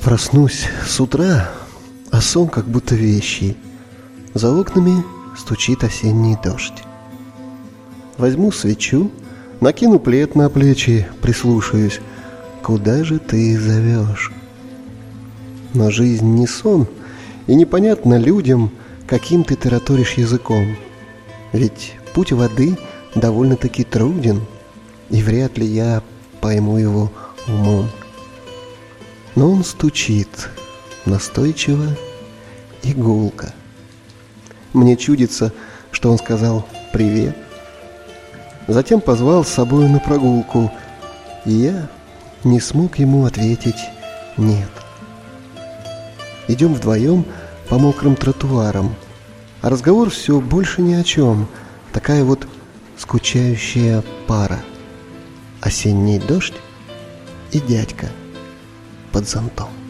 Проснусь с утра, а сон как будто вещий. За окнами стучит осенний дождь. Возьму свечу, накину плед на плечи, прислушаюсь. Куда же ты зовешь? Но жизнь не сон, и непонятно людям, каким ты тараторишь языком. Ведь путь воды довольно-таки труден, и вряд ли я пойму его умом. Но он стучит настойчиво и гулко. Мне чудится, что он сказал «привет». Затем позвал с собой на прогулку, и я не смог ему ответить «нет». Идем вдвоем по мокрым тротуарам, а разговор все больше ни о чем. Такая вот скучающая пара. Осенний дождь и дядька под зонтом.